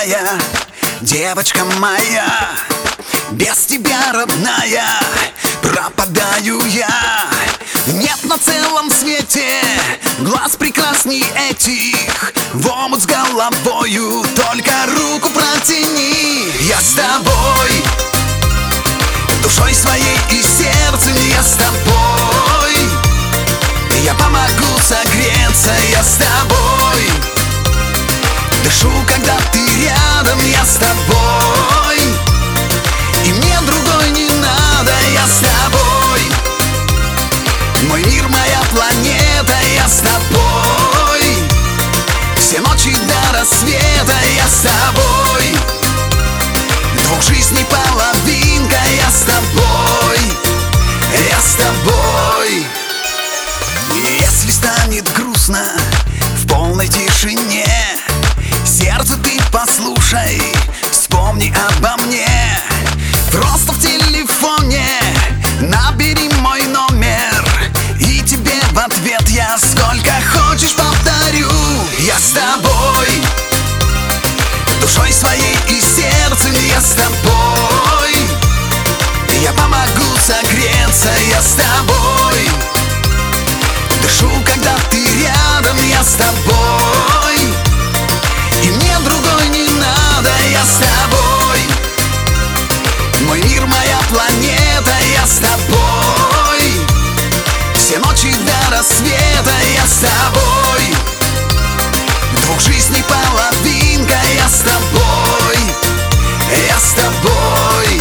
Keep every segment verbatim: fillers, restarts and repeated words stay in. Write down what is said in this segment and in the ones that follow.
родная, девочка моя, без тебя, родная, пропадаю я. Нет на целом свете глаз прекрасней этих, в омут с головою только руку протяни. Я с тобой, душой своей и сердцем я с тобой. Я помогу согреться, я с тобой. Дышу, когда ты рядом, я с тобой. И мне другой не надо, я с тобой. Мой мир, моя планета, я с тобой. Все ночи до рассвета, я с тобой. Двух жизней половинка, я с тобой. Я с тобой. И если станет грустно в полной тишине, сердце ты послушай, вспомни обо мне. Просто в телефоне набери мой номер, и тебе в ответ я сколько хочешь повторю. Я с тобой, душой своей и сердцем я с тобой. Я помогу согреться, я с тобой. Дышу, когда ты рядом, я с тобой. И мне другой не надо, я с тобой. Мой мир, моя планета, я с тобой. Все ночи до рассвета, я с тобой. Двух жизней половинка, я с тобой. Я с тобой.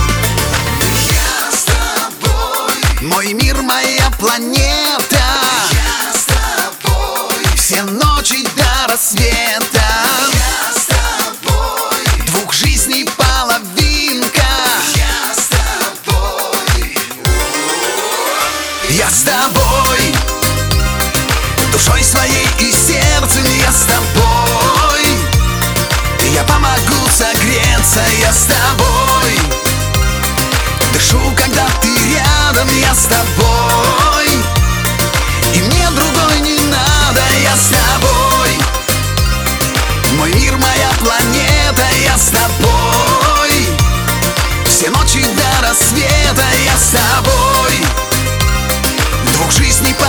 Я с тобой. Мой мир, моя планета, я с тобой. Все ночи до рассвета, я с тобой. Двух жизней половинка, я с тобой. Я с тобой, душой своей и сердцем я с тобой. Я помогу согреться, я с тобой. Дышу, когда ты рядом, я с тобой. И мне другой не надо, я с тобой. Мой мир, моя планета, я с тобой. Все ночи до рассвета, я с тобой. Двух жизней